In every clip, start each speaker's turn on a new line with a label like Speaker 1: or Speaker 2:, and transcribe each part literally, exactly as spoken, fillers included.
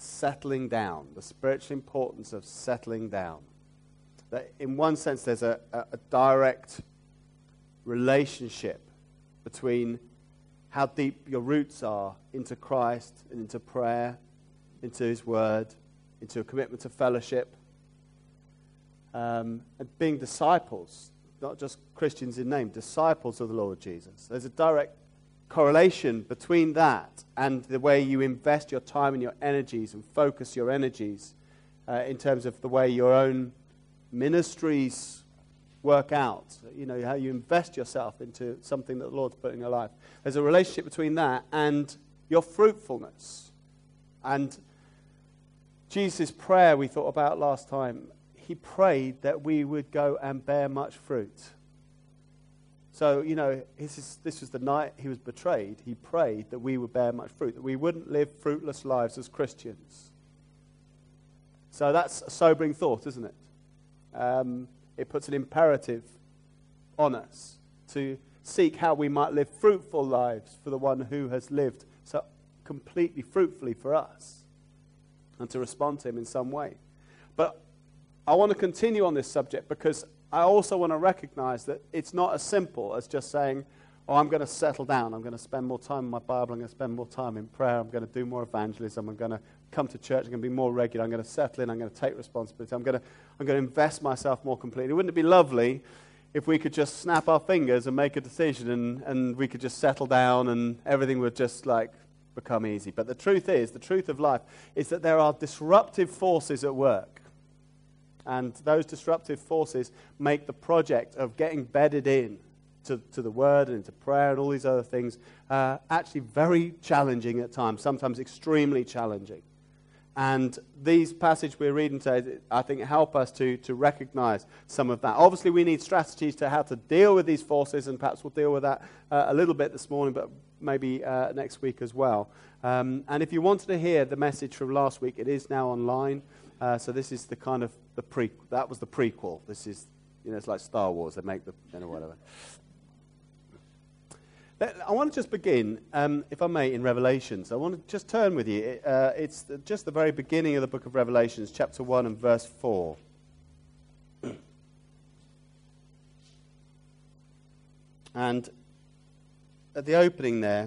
Speaker 1: settling down, the spiritual importance of settling down. That in one sense there's a, a, a direct relationship between how deep your roots are into Christ and into prayer, into His Word, into a commitment to fellowship, um, and being disciples, not just Christians in name, disciples of the Lord Jesus. There's a direct correlation between that and the way you invest your time and your energies and focus your energies uh, in terms of the way your own ministries work out. You know, how you invest yourself into something that the Lord's put in your life. There's a relationship between that and your fruitfulness. And Jesus' prayer we thought about last time, He prayed that we would go and bear much fruit. So, you know, this, is, this was the night He was betrayed. He prayed that we would bear much fruit, that we wouldn't live fruitless lives as Christians. So that's a sobering thought, isn't it? Um, it puts an imperative on us to seek how we might live fruitful lives for the one who has lived so completely fruitfully for us, and to respond to Him in some way. But I want to continue on this subject because I also want to recognize that it's not as simple as just saying, oh, I'm going to settle down, I'm going to spend more time in my Bible, I'm going to spend more time in prayer, I'm going to do more evangelism, I'm going to come to church, I'm going to be more regular, I'm going to settle in, I'm going to take responsibility, I'm going to, I'm going to invest myself more completely. Wouldn't it be lovely if we could just snap our fingers and make a decision and, and we could just settle down and everything would just like become easy? But the truth is, the truth of life is that there are disruptive forces at work. And those disruptive forces make the project of getting bedded in to, to the Word and into prayer and all these other things uh, actually very challenging at times, sometimes extremely challenging. And these passages we're reading today, I think, help us to, to recognize some of that. Obviously, we need strategies to how to deal with these forces, and perhaps we'll deal with that uh, a little bit this morning, but maybe uh, next week as well. Um, and if you wanted to hear the message from last week, it is now online. Uh, so this is the kind of the pre. That was the prequel. This is, you know, it's like Star Wars. They make the, you know, whatever. I want to just begin, um, if I may, in Revelations. I want to just turn with you. Uh, it's the, just the very beginning of the book of Revelations, chapter one and verse four. And at the opening there,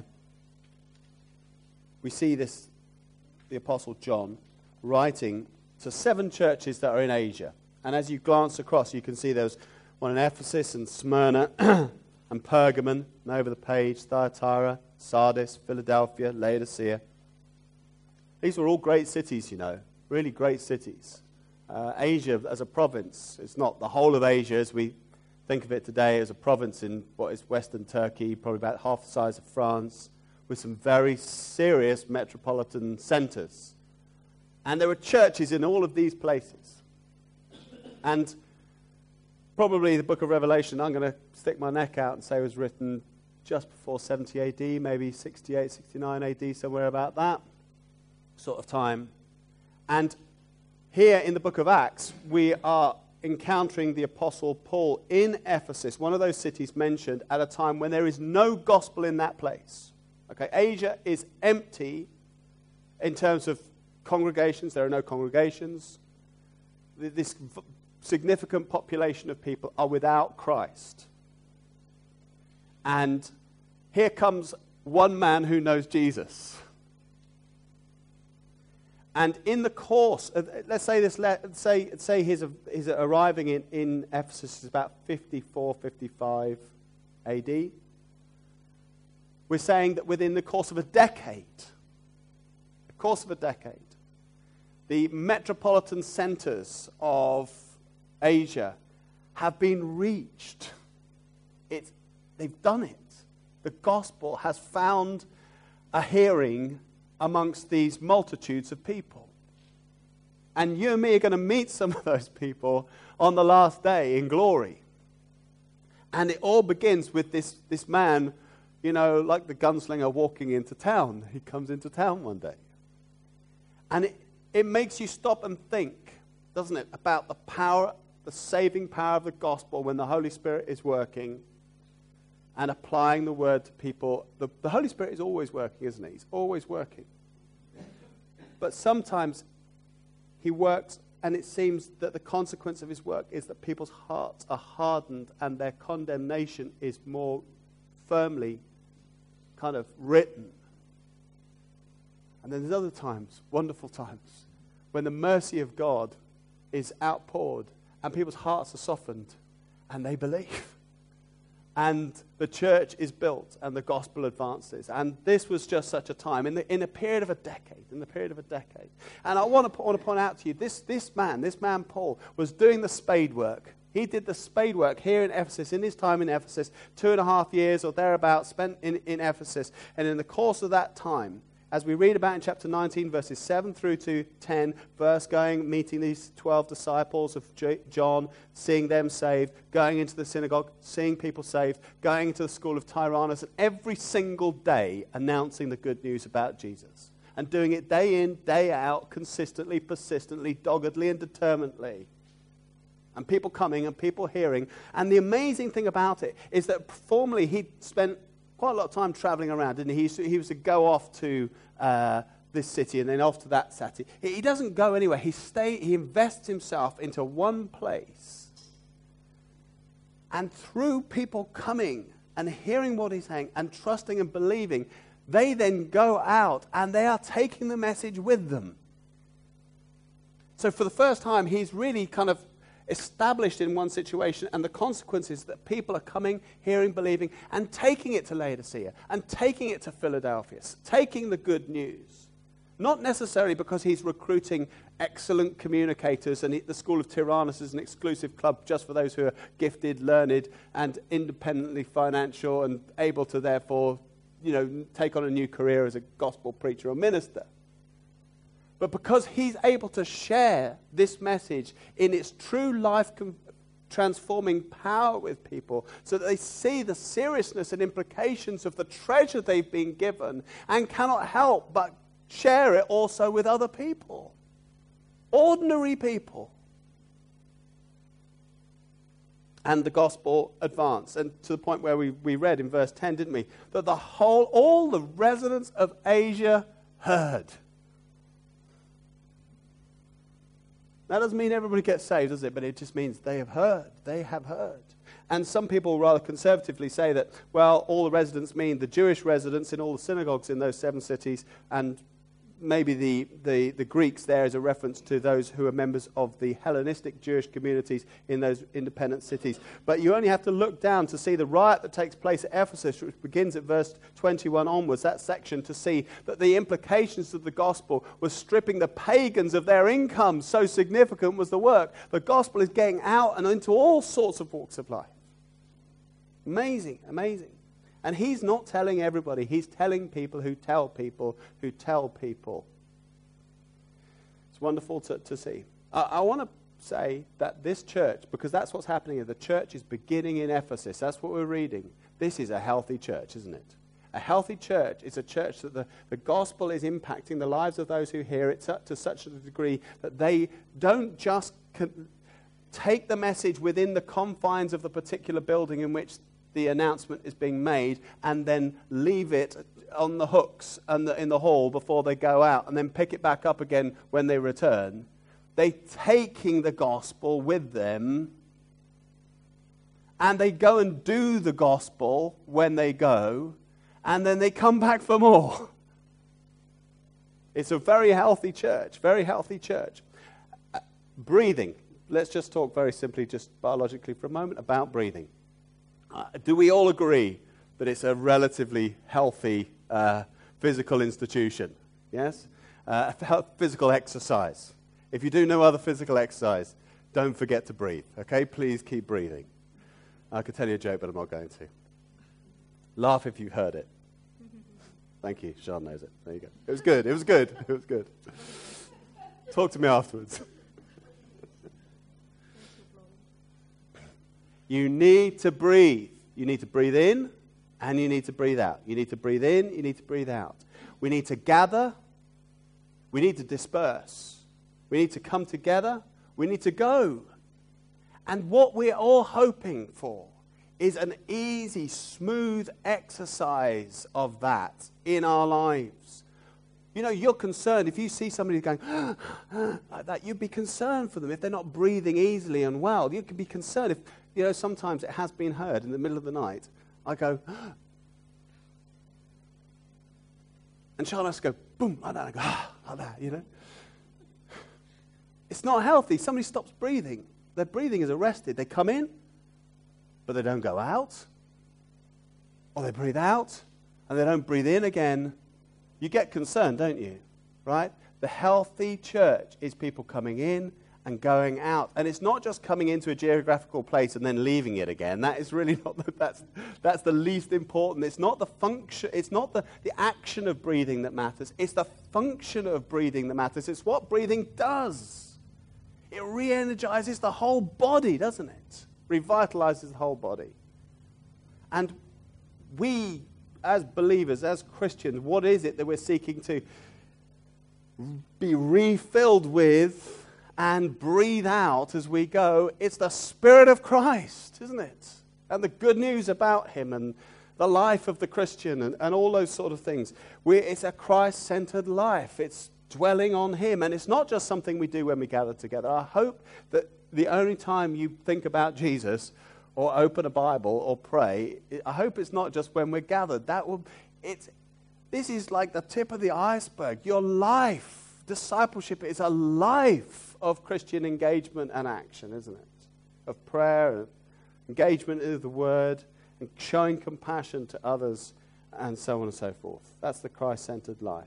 Speaker 1: we see this, the Apostle John writing to seven churches that are in Asia. And as you glance across, you can see there's one in Ephesus and Smyrna and Pergamon, and over the page, Thyatira, Sardis, Philadelphia, Laodicea. These were all great cities, you know, really great cities. Uh, Asia as a province, it's not the whole of Asia as we think of it today as a province in what is Western Turkey, probably about half the size of France, with some very serious metropolitan centers. And there were churches in all of these places. And probably the book of Revelation, I'm going to stick my neck out and say it was written just before seventy A D, maybe sixty-eight, sixty-nine A D, somewhere about that sort of time. And here in the book of Acts, we are encountering the Apostle Paul in Ephesus, one of those cities mentioned, at a time when there is no gospel in that place. Okay, Asia is empty in terms of congregations. There are no congregations. This v- significant population of people are without Christ. And here comes one man who knows Jesus. And in the course of, let's say this, let's say, say his, his arriving in, in Ephesus is about fifty-four, fifty-five A D. We're saying that within the course of a decade, the course of a decade, the metropolitan centers of Asia have been reached. It's, they've done it. The gospel has found a hearing amongst these multitudes of people. And you and me are going to meet some of those people on the last day in glory. And it all begins with this, this man, you know, like the gunslinger walking into town. He comes into town one day. And it, it makes you stop and think, doesn't it, about the power, the saving power of the gospel when the Holy Spirit is working and applying the word to people. The, the Holy Spirit is always working, isn't he? He's always working. But sometimes he works, and it seems that the consequence of his work is that people's hearts are hardened and their condemnation is more firmly kind of written. And then there's other times, wonderful times, when the mercy of God is outpoured and people's hearts are softened and they believe. And the church is built and the gospel advances. And this was just such a time, in, the, in a period of a decade, in the period of a decade. And I want to, want to point out to you, this, this man, this man Paul, was doing the spade work. He did the spade work here in Ephesus, in his time in Ephesus, two and a half years or thereabouts spent in, in Ephesus. And in the course of that time, as we read about in chapter nineteen, verses seven through to ten, verse going, meeting these twelve disciples of J- John, seeing them saved, going into the synagogue, seeing people saved, going into the school of Tyrannus, and every single day announcing the good news about Jesus. And doing it day in, day out, consistently, persistently, doggedly, and determinedly. And people coming and people hearing. And the amazing thing about it is that formerly he spent quite a lot of time traveling around, didn't he? He used to, he used to go off to uh, this city and then off to that city. He, he doesn't go anywhere. He stay. He invests himself into one place. And through people coming and hearing what he's saying and trusting and believing, they then go out and they are taking the message with them. So for the first time, he's really kind of established in one situation, and the consequence is that people are coming, hearing, believing, and taking it to Laodicea, and taking it to Philadelphia, taking the good news. Not necessarily because he's recruiting excellent communicators, and the School of Tyrannus is an exclusive club just for those who are gifted, learned, and independently financial, and able to therefore, you know, take on a new career as a gospel preacher or minister. But because he's able to share this message in its true life transforming power with people so that they see the seriousness and implications of the treasure they've been given and cannot help but share it also with other people. Ordinary people. And the gospel advanced. And to the point where we, we read in verse ten, didn't we? That the whole, all the residents of Asia heard. That doesn't mean everybody gets saved, does it? But it just means they have heard. They have heard. And some people rather conservatively say that, well, all the residents mean the Jewish residents in all the synagogues in those seven cities, and maybe the, the, the Greeks there is a reference to those who are members of the Hellenistic Jewish communities in those independent cities. But you only have to look down to see the riot that takes place at Ephesus, which begins at verse twenty-one onwards, that section, to see that the implications of the gospel was stripping the pagans of their income. So significant was the work. The gospel is getting out and into all sorts of walks of life. Amazing, amazing. And he's not telling everybody. He's telling people who tell people who tell people. It's wonderful to, to see. I, I want to say that this church, because that's what's happening here, the church is beginning in Ephesus. That's what we're reading. This is a healthy church, isn't it? A healthy church is a church that the, the gospel is impacting the lives of those who hear it to, to such a degree that they don't just con- take the message within the confines of the particular building in which the announcement is being made and then leave it on the hooks and the, in the hall before they go out and then pick it back up again when they return. They're taking the gospel with them and they go and do the gospel when they go and then they come back for more. It's a very healthy church, very healthy church. Uh, breathing. Let's just talk very simply, just biologically for a moment, about breathing. Uh, do we all agree that it's a relatively healthy uh, physical institution? Yes? Uh, physical exercise. If you do no other physical exercise, don't forget to breathe. Okay? Please keep breathing. I could tell you a joke, but I'm not going to. Laugh if you heard it. Thank you. Sean knows it. There you go. It was good. It was good. It was good. Talk to me afterwards. You need to breathe. You need to breathe in and you need to breathe out. You need to breathe in, you need to breathe out. We need to gather. We need to disperse. We need to come together. We need to go. And what we're all hoping for is an easy, smooth exercise of that in our lives. You know, you're concerned. If you see somebody going like that, you'd be concerned for them. If they're not breathing easily and well, you could be concerned. If, you know, sometimes it has been heard in the middle of the night, I go, and Charlotte has to go, boom, like that. I go, ah, like that, you know. It's not healthy. Somebody stops breathing. Their breathing is arrested. They come in, but they don't go out. Or they breathe out, and they don't breathe in again. You get concerned, don't you? Right? The healthy church is people coming in and going out. And it's not just coming into a geographical place and then leaving it again. That is really not the, that's that's the least important. It's not the function, it's not the, the action of breathing that matters. It's the function of breathing that matters. It's what breathing does. It re-energizes the whole body, doesn't it? Revitalizes the whole body. And we, as believers, as Christians, what is it that we're seeking to be refilled with and breathe out as we go? It's the Spirit of Christ, isn't it? And the good news about Him and the life of the Christian and, and all those sort of things. We're, it's a Christ-centered life. It's dwelling on Him. And it's not just something we do when we gather together. I hope that the only time you think about Jesus or open a Bible or pray, I hope it's not just when we're gathered. That will, it's, this is like the tip of the iceberg. Your life, discipleship is a life of Christian engagement and action, isn't it? Of prayer, and engagement with the Word, and showing compassion to others, and so on and so forth. That's the Christ-centered life.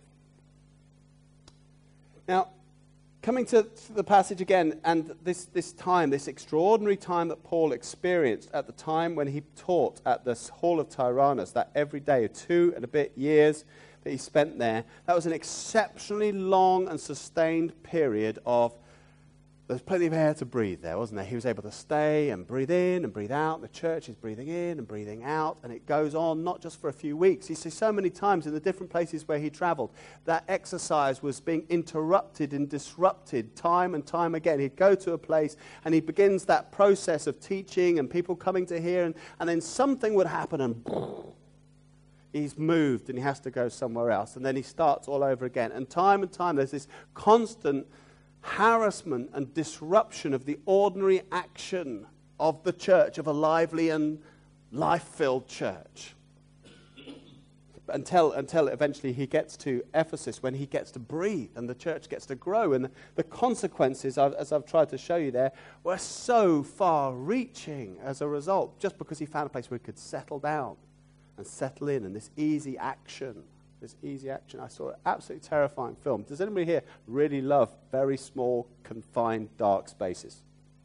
Speaker 1: Now, coming to, to the passage again, and this, this time, this extraordinary time that Paul experienced at the time when he taught at the Hall of Tyrannus, that every day, two and a bit years that he spent there, that was an exceptionally long and sustained period of, there's plenty of air to breathe there, wasn't there? He was able to stay and breathe in and breathe out. The church is breathing in and breathing out, and it goes on not just for a few weeks. You see so many times in the different places where he traveled, that exercise was being interrupted and disrupted time and time again. He'd go to a place, and he begins that process of teaching and people coming to hear, and, and then something would happen, and he's moved, and he has to go somewhere else. And then he starts all over again. And time and time, there's this constant harassment and disruption of the ordinary action of the church, of a lively and life-filled church. Until, until eventually he gets to Ephesus, when he gets to breathe and the church gets to grow. And the consequences, as I've tried to show you there, were so far-reaching as a result, just because he found a place where he could settle down and settle in, and this easy action. This easy action. I saw an absolutely terrifying film. Does anybody here really love very small, confined, dark spaces?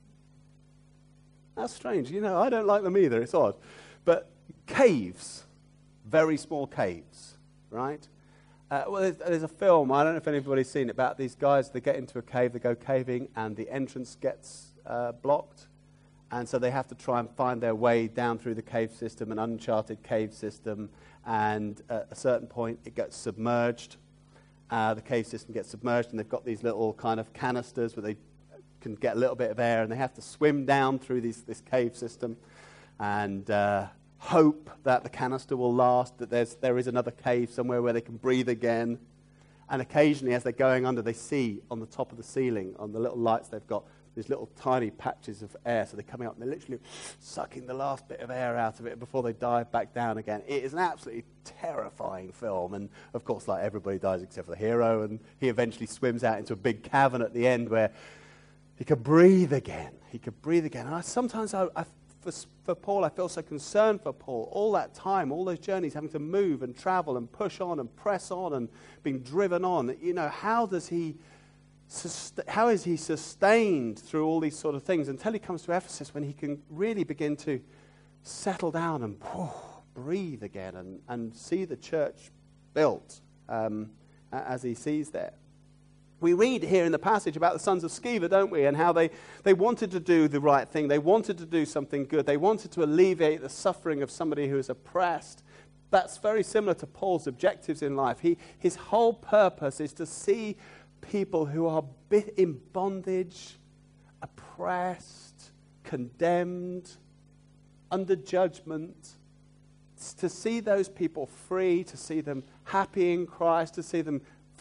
Speaker 1: That's strange. You know, I don't like them either. It's odd. But caves, very small caves, right? Uh, well, there's, there's a film, I don't know if anybody's seen it, about these guys that get into a cave, they go caving, and the entrance gets uh, blocked. And so they have to try and find their way down through the cave system, an uncharted cave system. And at a certain point, it gets submerged. Uh, the cave system gets submerged, and they've got these little kind of canisters where they can get a little bit of air, and they have to swim down through these, this cave system and uh, hope that the canister will last, that there's, there is another cave somewhere where they can breathe again. And occasionally, as they're going under, they see on the top of the ceiling, on the little lights they've got, these little tiny patches of air, so they're coming up and they're literally sucking the last bit of air out of it before they dive back down again. It is an absolutely terrifying film, and of course, like, everybody dies except for the hero, and he eventually swims out into a big cavern at the end where he could breathe again. He could breathe again. And I, sometimes, I, I, for, for Paul, I feel so concerned for Paul. All that time, all those journeys, having to move and travel and push on and press on and being driven on. You know, how does he... How is he sustained through all these sort of things until he comes to Ephesus, when he can really begin to settle down and whew, breathe again and, and see the church built um, as he sees there. We read here in the passage about the sons of Sceva, don't we, and how they, they wanted to do the right thing. They wanted to do something good. They wanted to alleviate the suffering of somebody who is oppressed. That's very similar to Paul's objectives in life. He, his whole purpose is to see people who are in bondage, oppressed, condemned, under judgment, to see those people free, to see them happy in Christ, to see them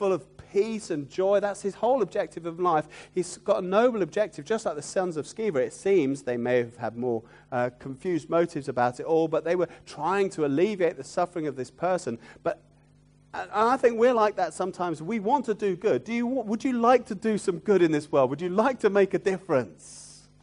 Speaker 1: full of peace and joy. That's his whole objective of life. He's got a noble objective, just like the sons of Sceva. It seems they may have had more uh, confused motives about it all, but they were trying to alleviate the suffering of this person. But and I think we're like that sometimes. We want to do good. Do you? Would you like to do some good in this world? Would you like to make a difference?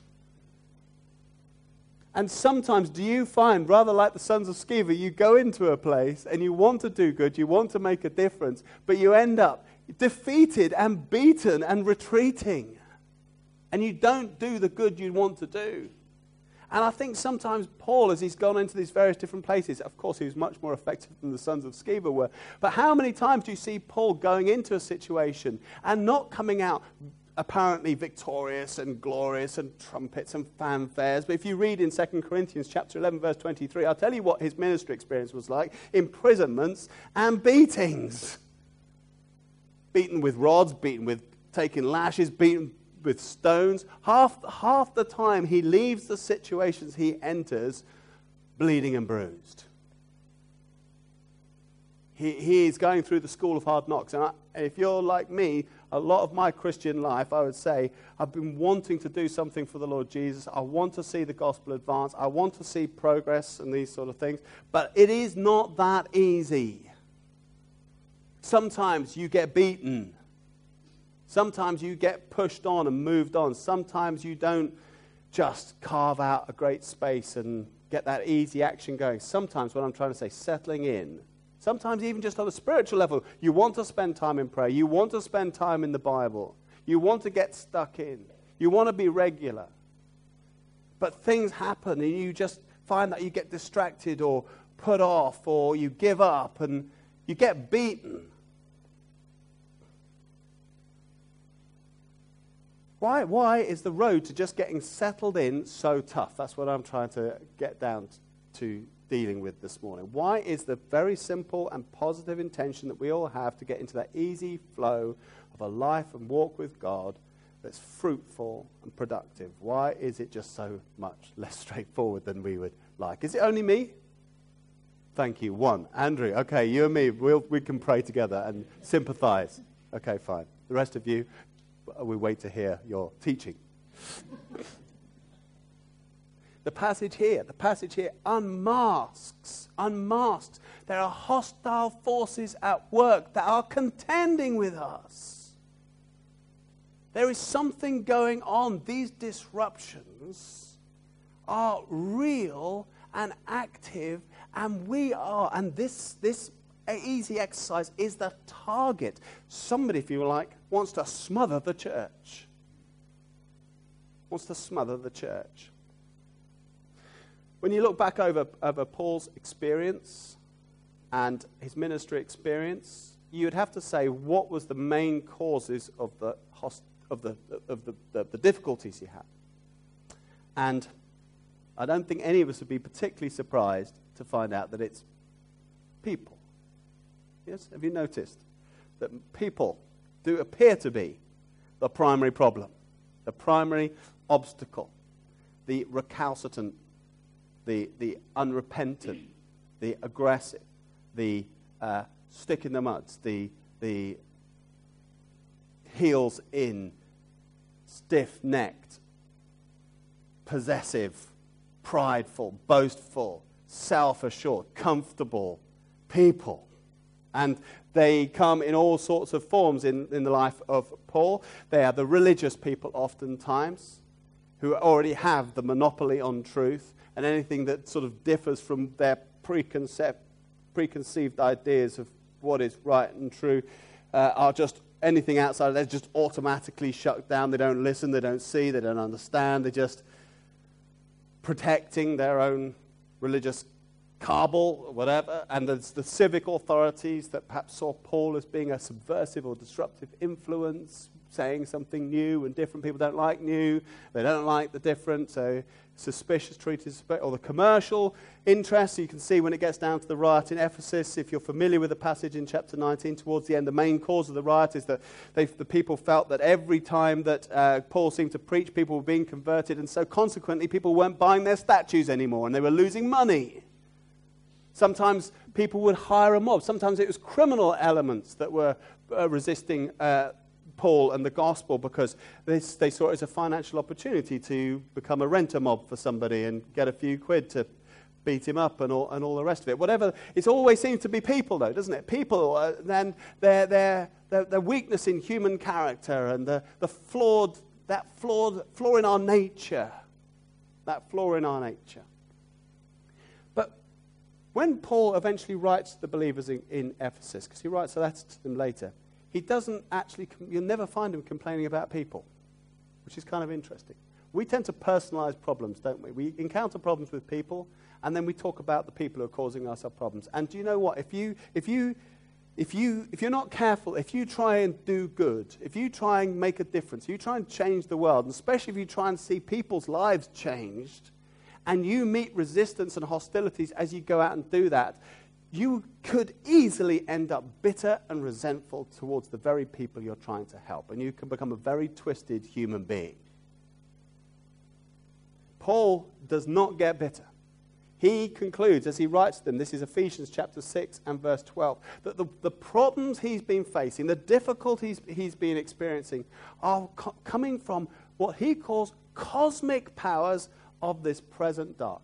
Speaker 1: And sometimes do you find, rather like the sons of Sceva, you go into a place and you want to do good, you want to make a difference, but you end up defeated and beaten and retreating. And you don't do the good you want to do. And I think sometimes Paul, as he's gone into these various different places, of course he was much more effective than the sons of Sceva were, but how many times do you see Paul going into a situation and not coming out apparently victorious and glorious and trumpets and fanfares? But if you read in Second Corinthians chapter eleven, verse twenty-three, I'll tell you what his ministry experience was like: imprisonments and beatings. Beaten with rods, beaten with taking lashes, beaten with stones. Half, half the time he leaves the situations he enters bleeding and bruised. He, he is going through the school of hard knocks. And I, if you're like me, a lot of my Christian life, I would say, I've been wanting to do something for the Lord Jesus. I want to see the gospel advance. I want to see progress and these sort of things. But it is not that easy. Sometimes you get beaten. Sometimes you get pushed on and moved on. Sometimes you don't just carve out a great space and get that easy action going. Sometimes, what I'm trying to say, settling in. Sometimes even just on a spiritual level, you want to spend time in prayer. You want to spend time in the Bible. You want to get stuck in. You want to be regular. But things happen and you just find that you get distracted or put off or you give up and you get beaten. Why, why is the road to just getting settled in so tough? That's what I'm trying to get down to dealing with this morning. Why is the very simple and positive intention that we all have to get into that easy flow of a life and walk with God that's fruitful and productive? Why is it just so much less straightforward than we would like? Is it only me? Thank you. One. Andrew. Okay, you and me, we'll, we can pray together and sympathize. Okay, fine. The rest of you, we wait to hear your teaching. The passage here, the passage here unmasks, unmasks. There are hostile forces at work that are contending with us. There is something going on. These disruptions are real and active, and we are, and this, this easy exercise is the target. Somebody, if you like, wants to smother the church. Wants to smother the church. When you look back over, over Paul's experience and his ministry experience, you would have to say, what was the main causes of the host, of the of the, the, the difficulties he had? And I don't think any of us would be particularly surprised to find out that it's people. Yes, have you noticed that people do appear to be the primary problem, the primary obstacle, the recalcitrant, the the unrepentant, the aggressive, the uh, stick in the muds, the the heels in, stiff-necked, possessive, prideful, boastful, self-assured, comfortable people. And they come in all sorts of forms in, in the life of Paul. They are the religious people oftentimes who already have the monopoly on truth, and anything that sort of differs from their preconcept, preconceived ideas of what is right and true uh, are just anything outside of that, just automatically shut down. They don't listen, they don't see, they don't understand. They're just protecting their own religious cabal or whatever. And there's the civic authorities that perhaps saw Paul as being a subversive or disruptive influence, saying something new, and different people don't like new, they don't like the different, so suspicious, treated suspicious. Or the commercial interests, you can see when it gets down to the riot in Ephesus, if you're familiar with the passage in chapter nineteen, towards the end, the main cause of the riot is that they, the people felt that every time that uh, Paul seemed to preach, people were being converted, and so consequently people weren't buying their statues anymore, and they were losing money. Sometimes people would hire a mob. Sometimes it was criminal elements that were uh, resisting uh, Paul and the gospel because this, they saw it as a financial opportunity to become a renter mob for somebody and get a few quid to beat him up and all, and all the rest of it. Whatever, it always seems to be people, though, doesn't it? People, uh, then their, their, their, their weakness in human character and the, the flawed, that flawed, flaw in our nature, that flaw in our nature. But when Paul eventually writes to the believers in, in Ephesus, because he writes a letter to them later, he doesn't actually, you'll never find him complaining about people, which is kind of interesting. We tend to personalize problems, don't we? We encounter problems with people, and then we talk about the people who are causing us our problems. And do you know what? If you, if you, if you, if you're not careful, if you try and do good, if you try and make a difference, you try and change the world, and especially if you try and see people's lives changed, and you meet resistance and hostilities as you go out and do that, you could easily end up bitter and resentful towards the very people you're trying to help, and you can become a very twisted human being. Paul does not get bitter. He concludes, as he writes to them, this is Ephesians chapter six and verse twelve, that the, the problems he's been facing, the difficulties he's been experiencing, are co- coming from what he calls cosmic powers of this present darkness.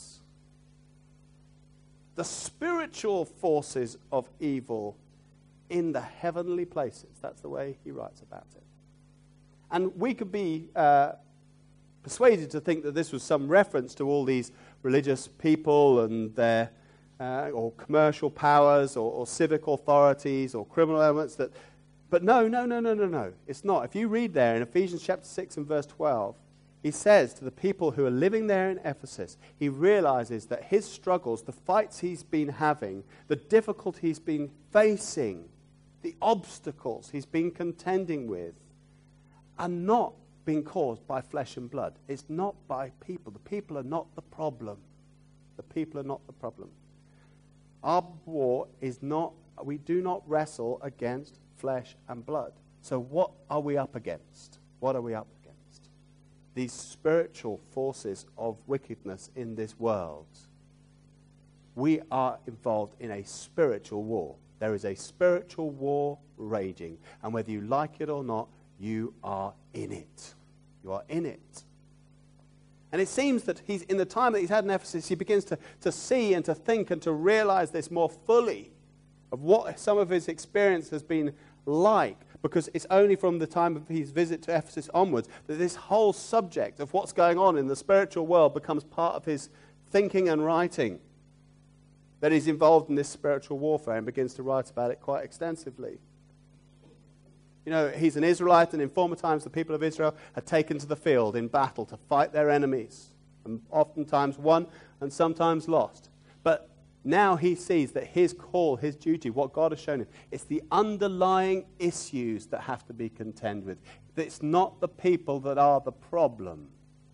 Speaker 1: The spiritual forces of evil in the heavenly places. That's the way he writes about it. And we could be uh, persuaded to think that this was some reference to all these religious people and their, uh, or commercial powers, or, or civic authorities, or criminal elements. That, but no, no, no, no, no, no. It's not. If you read there in Ephesians chapter six and verse twelve, he says to the people who are living there in Ephesus, he realizes that his struggles, the fights he's been having, the difficulty he's been facing, the obstacles he's been contending with, are not being caused by flesh and blood. It's not by people. The people are not the problem. The people are not the problem. Our war is not, we do not wrestle against flesh and blood. So what are we up against? What are we up against? These spiritual forces of wickedness in this world. We are involved in a spiritual war. There is a spiritual war raging. And whether you like it or not, you are in it. You are in it. And it seems that he's, in the time that he's had in Ephesus, he begins to, to see and to think and to realize this more fully of what some of his experience has been like. Because it's only from the time of his visit to Ephesus onwards that this whole subject of what's going on in the spiritual world becomes part of his thinking and writing. That he's involved in this spiritual warfare and begins to write about it quite extensively. You know, he's an Israelite, and in former times the people of Israel had taken to the field in battle to fight their enemies, and oftentimes won and sometimes lost. But now he sees that his call, his duty, what God has shown him, it's the underlying issues that have to be contended with. It's not the people that are the problem.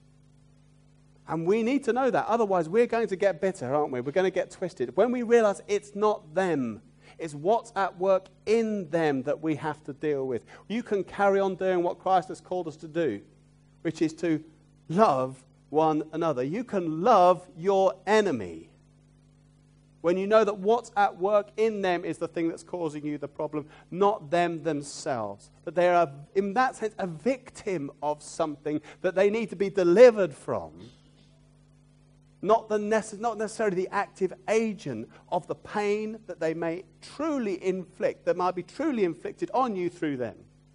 Speaker 1: And we need to know that. Otherwise, we're going to get bitter, aren't we? We're going to get twisted. When we realize it's not them, it's what's at work in them that we have to deal with. You can carry on doing what Christ has called us to do, which is to love one another. You can love your enemy when you know that what's at work in them is the thing that's causing you the problem, not them themselves. That they are, in that sense, a victim of something that they need to be delivered from. Not, the nece- not necessarily the active agent of the pain that they may truly inflict, that might be truly inflicted on you through them.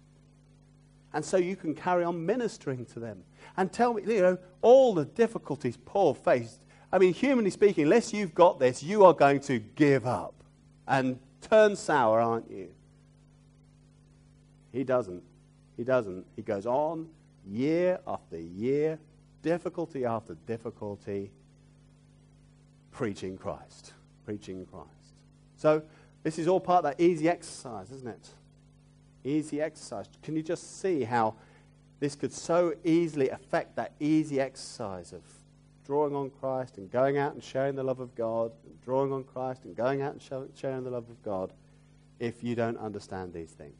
Speaker 1: And so you can carry on ministering to them. And tell me, you know, all the difficulties Paul faced. I mean, humanly speaking, unless you've got this, you are going to give up and turn sour, aren't you? He doesn't. He doesn't. He goes on year after year, difficulty after difficulty, preaching Christ. Preaching Christ. So this is all part of that easy exercise, isn't it? Easy exercise. Can you just see how this could so easily affect that easy exercise of drawing on Christ and going out and sharing the love of God, and drawing on Christ and going out and show, sharing the love of God, if you don't understand these things.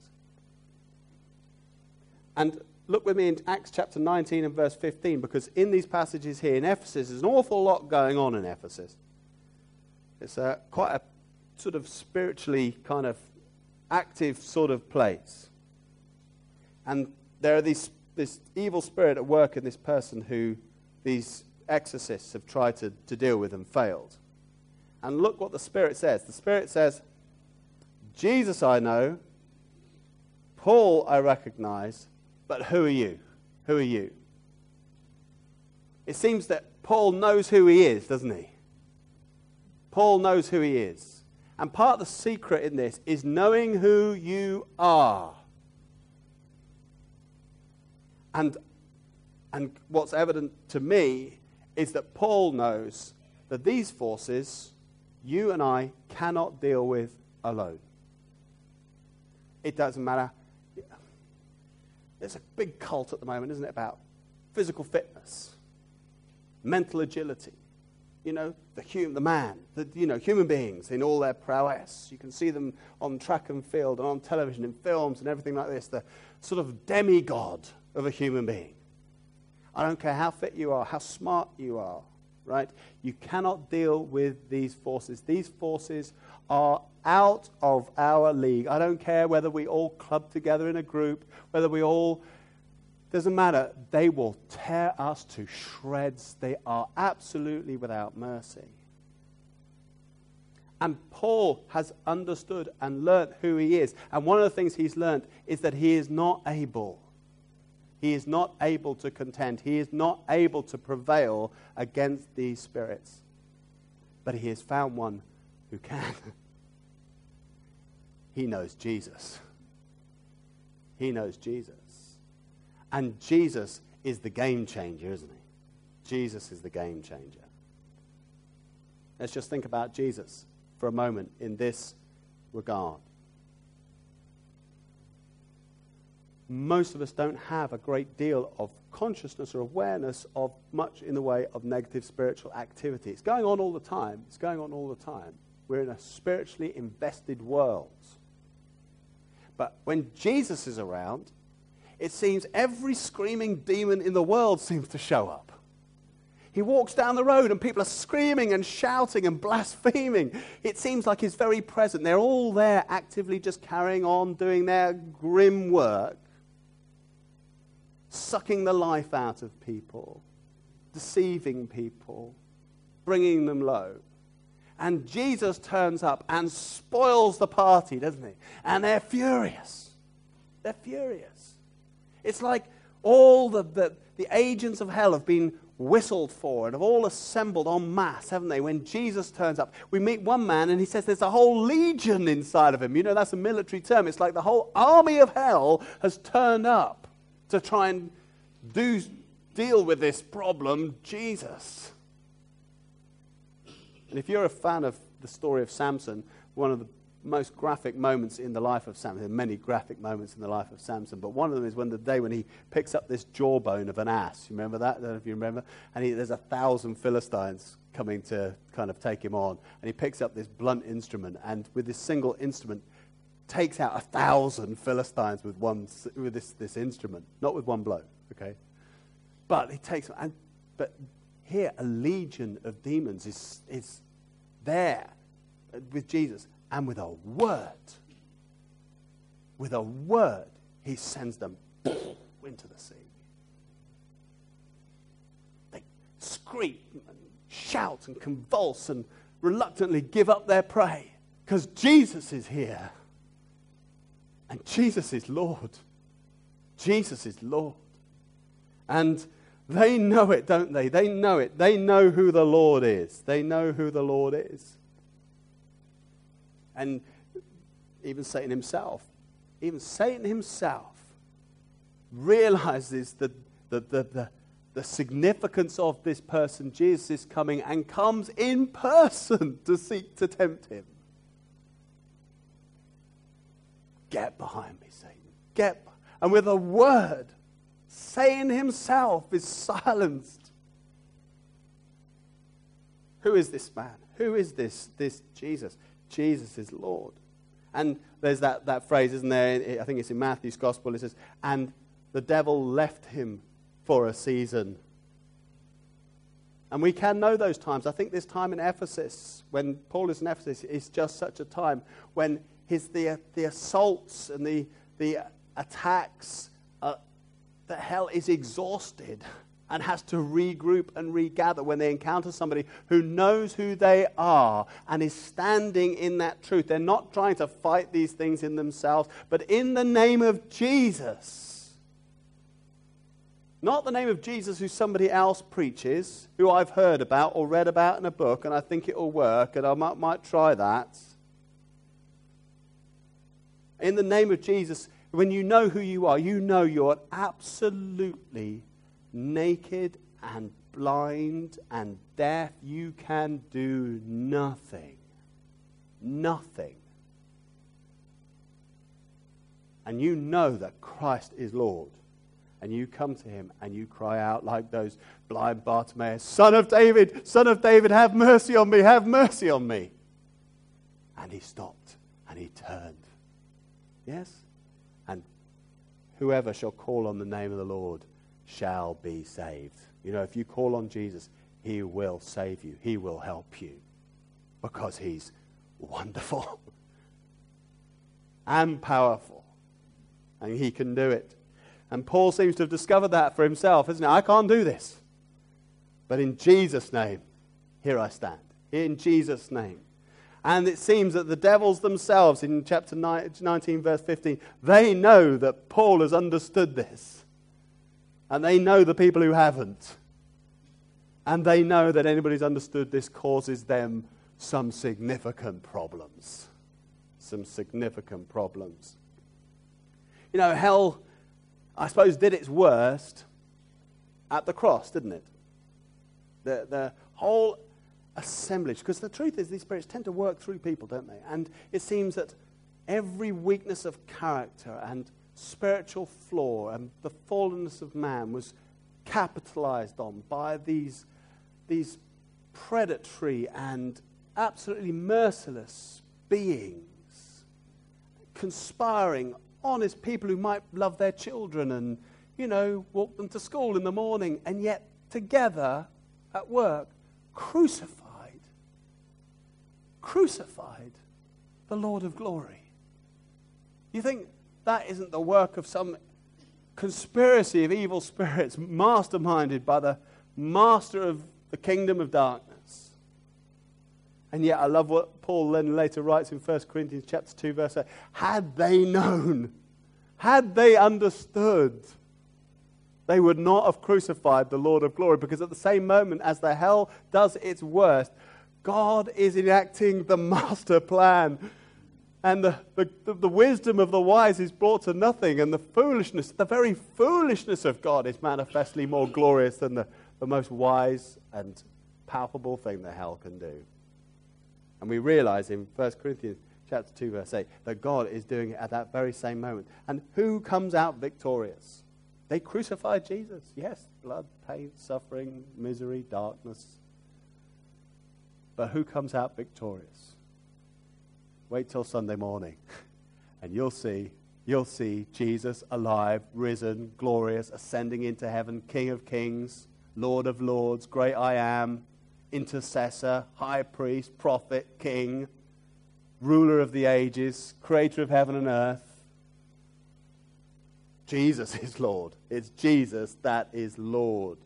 Speaker 1: And look with me in Acts chapter nineteen and verse fifteen, because in these passages here in Ephesus, there's an awful lot going on in Ephesus. It's a, quite a sort of spiritually kind of active sort of place. And there are these this evil spirit at work in this person who these exorcists have tried to, to deal with and failed. And look what the Spirit says. The Spirit says, Jesus I know, Paul I recognize, but who are you? Who are you? It seems that Paul knows who he is, doesn't he? Paul knows who he is. And part of the secret in this is knowing who you are. And, and what's evident to me is that Paul knows that these forces you and I cannot deal with alone. It doesn't matter. There's a big cult at the moment, isn't it, about physical fitness, mental agility. You know, the hum, the man, the, you know, human beings in all their prowess. You can see them on track and field and on television and films and everything like this. The sort of demigod of a human being. I don't care how fit you are, how smart you are, right? You cannot deal with these forces. These forces are out of our league. I don't care whether we all club together in a group, whether we all, doesn't matter. They will tear us to shreds. They are absolutely without mercy. And Paul has understood and learnt who he is. And one of the things he's learnt is that he is not able. He is not able to contend. He is not able to prevail against these spirits. But he has found one who can. He knows Jesus. He knows Jesus. And Jesus is the game changer, isn't he? Jesus is the game changer. Let's just think about Jesus for a moment in this regard. Most of us don't have a great deal of consciousness or awareness of much in the way of negative spiritual activity. It's going on all the time. It's going on all the time. We're in a spiritually invested world. But when Jesus is around, it seems every screaming demon in the world seems to show up. He walks down the road and people are screaming and shouting and blaspheming. It seems like he's very present. They're all there actively just carrying on, doing their grim work, sucking the life out of people, deceiving people, bringing them low. And Jesus turns up and spoils the party, doesn't he? And they're furious. They're furious. It's like all the, the, the agents of hell have been whistled for and have all assembled en masse, haven't they? When Jesus turns up, we meet one man and he says there's a whole legion inside of him. You know, that's a military term. It's like the whole army of hell has turned up to try and do deal with this problem, Jesus. And if you're a fan of the story of Samson, one of the most graphic moments in the life of Samson, there are many graphic moments in the life of Samson, but one of them is when the day when he picks up this jawbone of an ass. You remember that? I don't know if you remember. And he, there's a thousand Philistines coming to kind of take him on. And he picks up this blunt instrument, and with this single instrument, takes out a thousand Philistines with one with this, this instrument, not with one blow, okay? But he takes and but here a legion of demons is is there with Jesus, and with a word, with a word, he sends them into the sea. They scream and shout and convulse and reluctantly give up their prey because Jesus is here. And Jesus is Lord. Jesus is Lord. And they know it, don't they? They know it. They know who the Lord is. They know who the Lord is. And even Satan himself, even Satan himself realizes the, the, the, the, the significance of this person. Jesus is coming and comes in person to seek to tempt him. Get behind me, Satan. Get behind. And with a word, Satan himself is silenced. Who is this man? Who is this, this Jesus? Jesus is Lord. And there's that, that phrase, isn't there? I think it's in Matthew's Gospel. It says, and the devil left him for a season. And we can know those times. I think this time in Ephesus, when Paul is in Ephesus, is just such a time when his the, the assaults and the, the attacks, uh, that hell is exhausted and has to regroup and regather when they encounter somebody who knows who they are and is standing in that truth. They're not trying to fight these things in themselves, but in the name of Jesus. Not the name of Jesus who somebody else preaches, who I've heard about or read about in a book, and I think it will work, and I might, might try that. In the name of Jesus, when you know who you are, you know you're absolutely naked and blind and deaf. You can do nothing. Nothing. And you know that Christ is Lord. And you come to him and you cry out like those blind Bartimaeus, Son of David, Son of David, have mercy on me, have mercy on me. And he stopped and he turned. Yes? And whoever shall call on the name of the Lord shall be saved. You know, if you call on Jesus, he will save you. He will help you because he's wonderful and powerful. And he can do it. And Paul seems to have discovered that for himself, isn't it? I can't do this. But in Jesus' name, here I stand. In Jesus' name. And it seems that the devils themselves, in chapter nineteen, verse fifteen, they know that Paul has understood this. And they know the people who haven't. And they know that anybody who's understood this causes them some significant problems. Some significant problems. You know, hell, I suppose, did its worst at the cross, didn't it? The, the whole assemblage. Because the truth is, these spirits tend to work through people, don't they? And it seems that every weakness of character and spiritual flaw and the fallenness of man was capitalized on by these, these predatory and absolutely merciless beings, conspiring, honest people who might love their children and, you know, walk them to school in the morning, and yet together at work, crucified, crucified the Lord of glory. You think that isn't the work of some conspiracy of evil spirits masterminded by the master of the kingdom of darkness? And yet I love what Paul then later writes in First Corinthians chapter two, verse eight. Had they known, had they understood, they would not have crucified the Lord of glory, because at the same moment as the hell does its worst, God is enacting the master plan. And the, the, the wisdom of the wise is brought to nothing. And the foolishness, the very foolishness of God is manifestly more glorious than the, the most wise and palpable thing that hell can do. And we realize in First Corinthians chapter two, verse eight, that God is doing it at that very same moment. And who comes out victorious? They crucified Jesus. Yes, blood, pain, suffering, misery, darkness. But who comes out victorious? Wait till Sunday morning, and you'll see, you'll see Jesus alive, risen, glorious, ascending into heaven, King of kings, Lord of lords, great I am, intercessor, high priest, prophet, king, ruler of the ages, creator of heaven and earth. Jesus is Lord. It's Jesus that is Lord.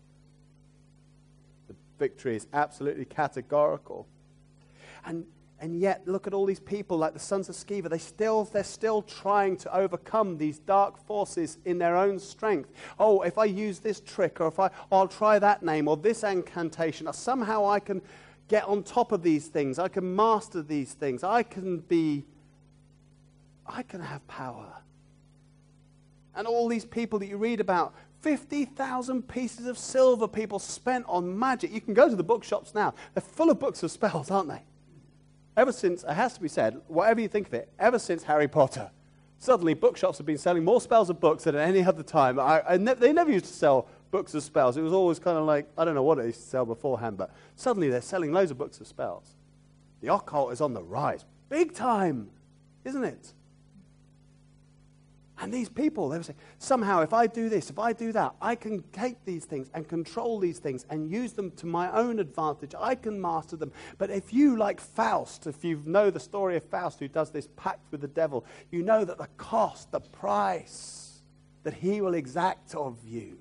Speaker 1: The victory is absolutely categorical. And And yet, look at all these people like the sons of Sceva. They still, they're still trying to overcome these dark forces in their own strength. Oh, if I use this trick, or if I, oh, I'll try that name, or this incantation, or somehow I can get on top of these things. I can master these things. I can be, I can have power. And all these people that you read about, fifty thousand pieces of silver people spent on magic. You can go to the bookshops now. They're full of books of spells, aren't they? Ever since, it has to be said, whatever you think of it, ever since Harry Potter, suddenly bookshops have been selling more spells of books than at any other time. I, I ne- they never used to sell books of spells. It was always kind of like, I don't know what they used to sell beforehand, but suddenly they're selling loads of books of spells. The occult is on the rise. Big time, isn't it? And these people, they were saying, somehow if I do this, if I do that, I can take these things and control these things and use them to my own advantage. I can master them. But if you, like Faust, if you know the story of Faust who does this pact with the devil, you know that the cost, the price that he will exact of you,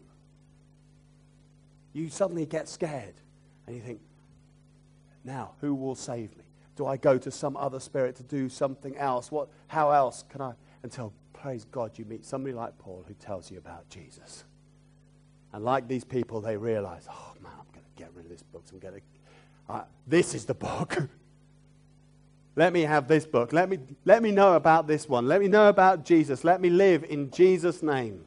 Speaker 1: you suddenly get scared and you think, now, who will save me? Do I go to some other spirit to do something else? What? How else can I? Until, praise God, you meet somebody like Paul who tells you about Jesus. And like these people, they realize, oh, man, I'm going to get rid of this book. I'm going to, uh, this is the book. Let me have this book. Let me, let me know about this one. Let me know about Jesus. Let me live in Jesus' name.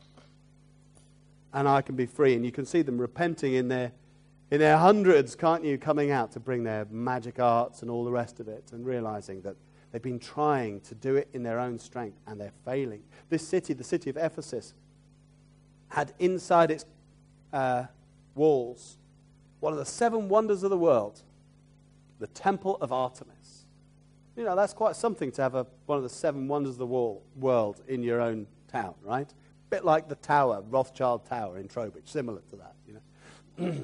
Speaker 1: And I can be free. And you can see them repenting in their In their hundreds, can't you, coming out to bring their magic arts and all the rest of it and realizing that they've been trying to do it in their own strength and they're failing. This city, the city of Ephesus, had inside its uh, walls one of the seven wonders of the world, the Temple of Artemis. You know, that's quite something to have a, one of the seven wonders of the wall, world in your own town, right? A bit like the tower, Rothschild Tower in Trowbridge, similar to that, you know.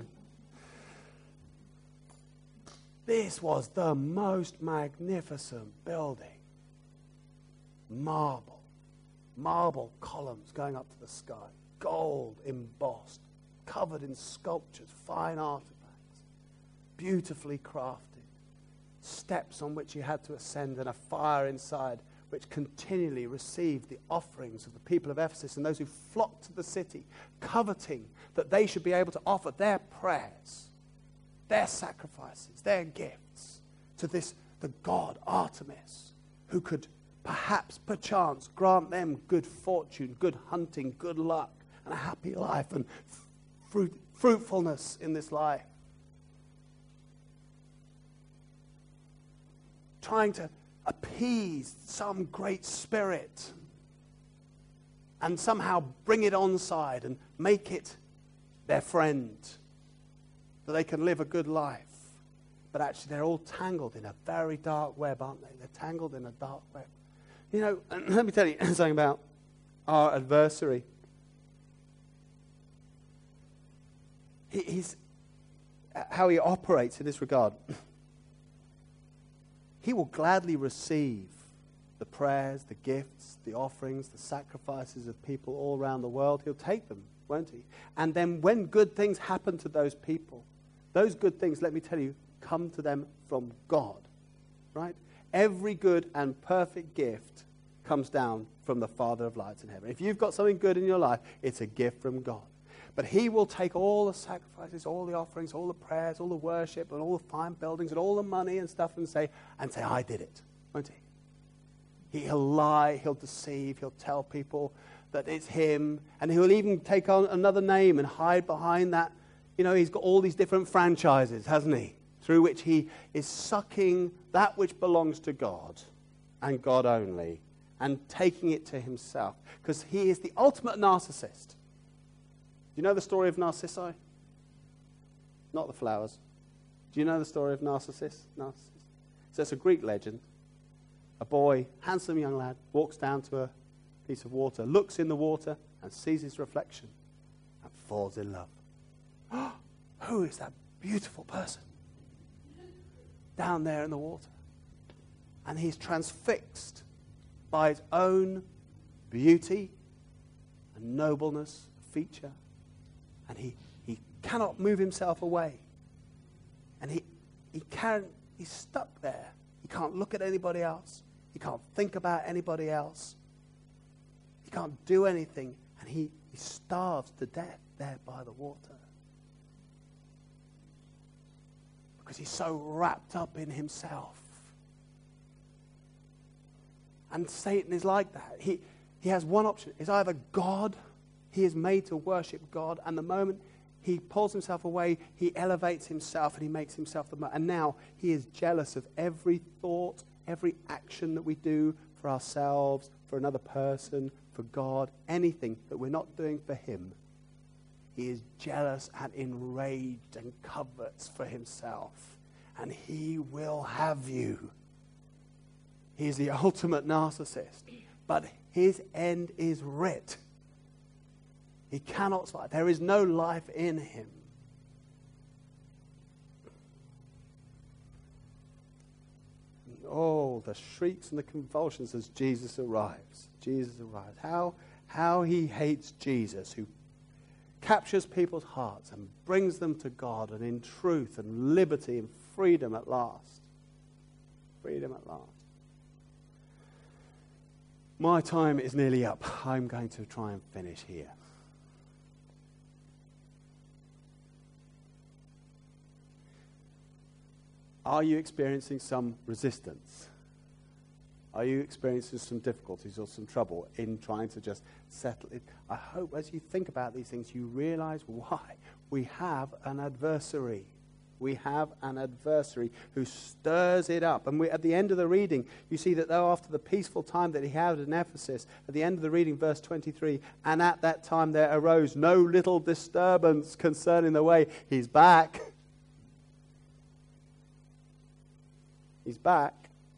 Speaker 1: This was the most magnificent building. Marble. Marble columns going up to the sky. Gold embossed. Covered in sculptures. Fine artifacts. Beautifully crafted. Steps on which you had to ascend and a fire inside which continually received the offerings of the people of Ephesus and those who flocked to the city, coveting that they should be able to offer their prayers, their sacrifices, their gifts to this, the god Artemis, who could perhaps, perchance, grant them good fortune, good hunting, good luck, and a happy life, and fruit, fruitfulness in this life. Trying to appease some great spirit and somehow bring it on side and make it their friend, that they can live a good life. But actually they're all tangled in a very dark web, aren't they? They're tangled in a dark web. You know, let me tell you something about our adversary. He, he's, how he operates in this regard. He will gladly receive the prayers, the gifts, the offerings, the sacrifices of people all around the world. He'll take them, won't he? And then when good things happen to those people, those good things, let me tell you, come to them from God, right? Every good and perfect gift comes down from the Father of lights in heaven. If you've got something good in your life, it's a gift from God. But he will take all the sacrifices, all the offerings, all the prayers, all the worship, and all the fine buildings, and all the money and stuff, and say, and say, I did it, won't he? He'll lie, he'll deceive, he'll tell people that it's him, and he'll even take on another name and hide behind that. You know, he's got all these different franchises, hasn't he? Through which he is sucking that which belongs to God and God only and taking it to himself. Because he is the ultimate narcissist. Do you know the story of Narcissi? Not the flowers. Do you know the story of Narcissus? Narcissus. So it's a Greek legend. A boy, handsome young lad, walks down to a piece of water, looks in the water and sees his reflection and falls in love. Who is that beautiful person down there in the water? And he's transfixed by his own beauty and nobleness of feature. And he, he cannot move himself away. And he, he can't, he's stuck there. He can't look at anybody else. He can't think about anybody else. He can't do anything. And he, he starves to death there by the water. Because he's so wrapped up in himself. And Satan is like that. He, he has one option. It's either God, he is made to worship God, and the moment he pulls himself away, he elevates himself and he makes himself the... And now he is jealous of every thought, every action that we do for ourselves, for another person, for God, anything that we're not doing for him. He is jealous and enraged and covets for himself. And he will have you. He is the ultimate narcissist. but his end is writ. He cannot survive. There is no life in him. Oh, the shrieks and the convulsions as Jesus arrives. Jesus arrives. How, how he hates Jesus, who captures people's hearts and brings them to God, and in truth and liberty and freedom at last. Freedom at last. My time is nearly up. I'm going to try and finish here. Are you experiencing some resistance? Are you experiencing some difficulties or some trouble in trying to just settle it? I hope as you think about these things, you realize why. We have an adversary. We have an adversary who stirs it up. And we, at the end of the reading, you see that though after the peaceful time that he had in Ephesus, at the end of the reading, verse twenty-three, and at that time there arose no little disturbance concerning the way. He's back. He's back.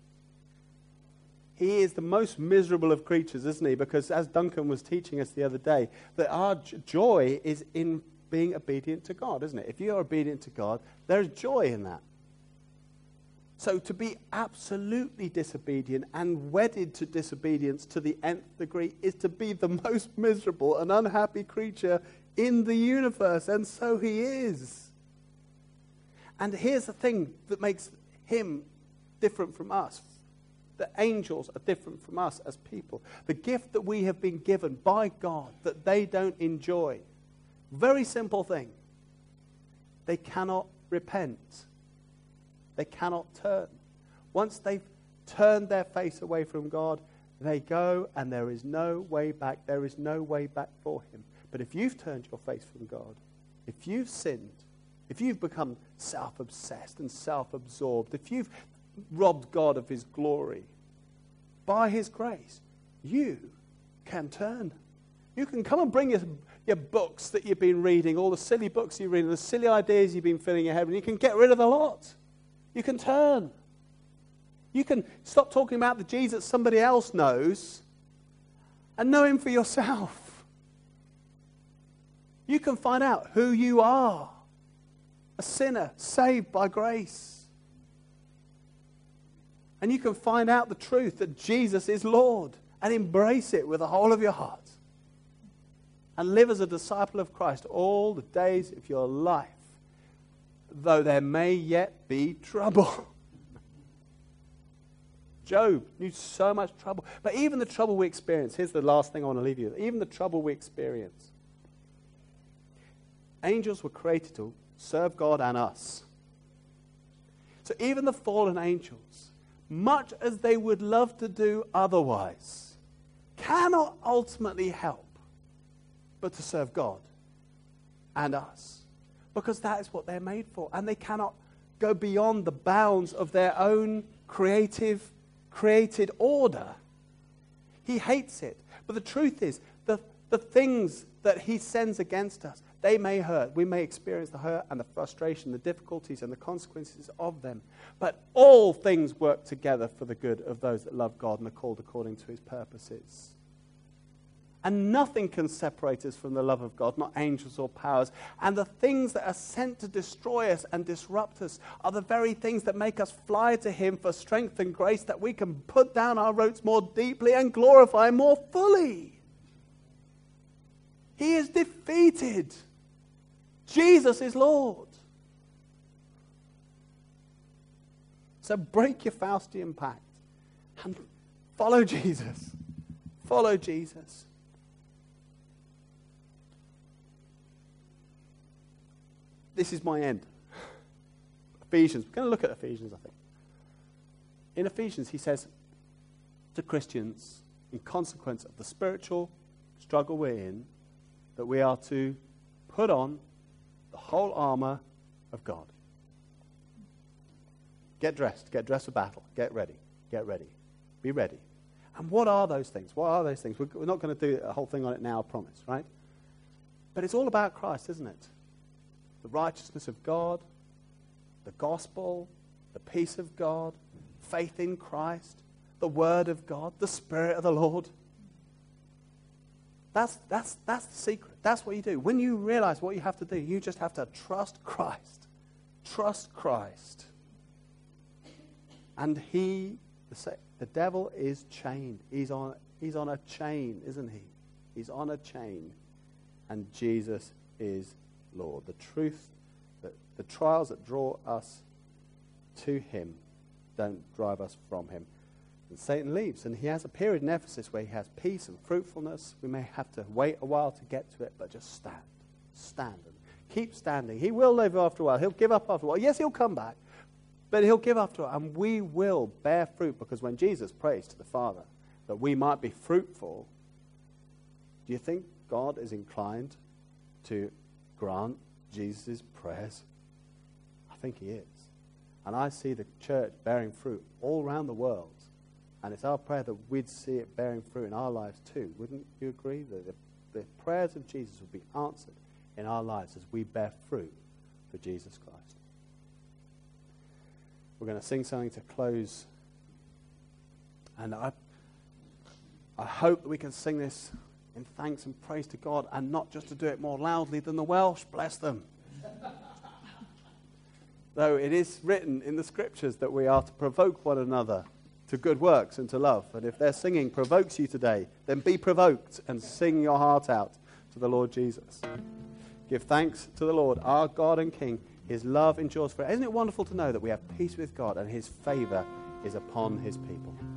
Speaker 1: He is the most miserable of creatures, isn't he? Because as Duncan was teaching us the other day, that our j- joy is in being obedient to God, isn't it? If you are obedient to God, there's joy in that. So to be absolutely disobedient and wedded to disobedience to the nth degree is to be the most miserable and unhappy creature in the universe, and so he is. And here's the thing that makes him different from us. The angels are different from us as people. The gift that we have been given by God that they don't enjoy. Very simple thing. They cannot repent. They cannot turn. Once they've turned their face away from God, they go and there is no way back. There is no way back for him. But if you've turned your face from God, if you've sinned, if you've become self-obsessed and self-absorbed, if you've robbed God of his glory, by his grace, you can turn. You can come and bring your, your books that you've been reading, all the silly books you're reading, the silly ideas you've been filling your head with, and you can get rid of the lot. You can turn. You can stop talking about the Jesus somebody else knows and know him for yourself. You can find out who you are. A sinner saved by grace. And you can find out the truth that Jesus is Lord and embrace it with the whole of your heart. And live as a disciple of Christ all the days of your life, though there may yet be trouble. Job knew so much trouble. But even the trouble we experience, here's the last thing I want to leave you with. Even the trouble we experience. Angels were created to serve God and us. So even the fallen angels, much as they would love to do otherwise, cannot ultimately help but to serve God and us. Because that is what they're made for. And they cannot go beyond the bounds of their own creative, created order. He hates it. But the truth is, the, the things that he sends against us, they may hurt. We may experience the hurt and the frustration, the difficulties and the consequences of them. But all things work together for the good of those that love God and are called according to his purposes. And nothing can separate us from the love of God, not angels or powers. And the things that are sent to destroy us and disrupt us are the very things that make us fly to him for strength and grace, that we can put down our roots more deeply and glorify him more fully. He is defeated. Jesus is Lord. So break your Faustian pact and follow Jesus. Follow Jesus. This is my end. Ephesians. We're going to look at Ephesians, I think. In Ephesians, he says to Christians, in consequence of the spiritual struggle we're in, that we are to put on the whole armor of God. Get dressed. Get dressed for battle. Get ready. Get ready. Be ready. And what are those things? What are those things? We're not going to do a whole thing on it now, I promise, right? But it's all about Christ, isn't it? The righteousness of God, the gospel, the peace of God, faith in Christ, the word of God, the Spirit of the Lord. That's, that's, that's the secret. That's what you do. When you realize what you have to do, you just have to trust Christ. Trust Christ. And he, the, the devil is chained. He's on, he's on a chain, isn't he? He's on a chain. And Jesus is Lord. The truth, that the trials that draw us to him don't drive us from him. And Satan leaves, and he has a period in Ephesus where he has peace and fruitfulness. We may have to wait a while to get to it, but just stand. Stand. And keep standing. He will live after a while. He'll give up after a while. Yes, he'll come back, but he'll give after a while, and we will bear fruit, because when Jesus prays to the Father that we might be fruitful, do you think God is inclined to grant Jesus' prayers? I think he is. And I see the church bearing fruit all around the world. And it's our prayer that we'd see it bearing fruit in our lives too. Wouldn't you agree that the, the prayers of Jesus will be answered in our lives as we bear fruit for Jesus Christ? We're going to sing something to close. And I, I hope that we can sing this in thanks and praise to God, and not just to do it more loudly than the Welsh. Bless them. Though it is written in the scriptures that we are to provoke one another to good works and to love. And if their singing provokes you today, then be provoked and sing your heart out to the Lord Jesus. Give thanks to the Lord, our God and King. His love endures forever. Isn't it wonderful to know that we have peace with God and his favor is upon his people?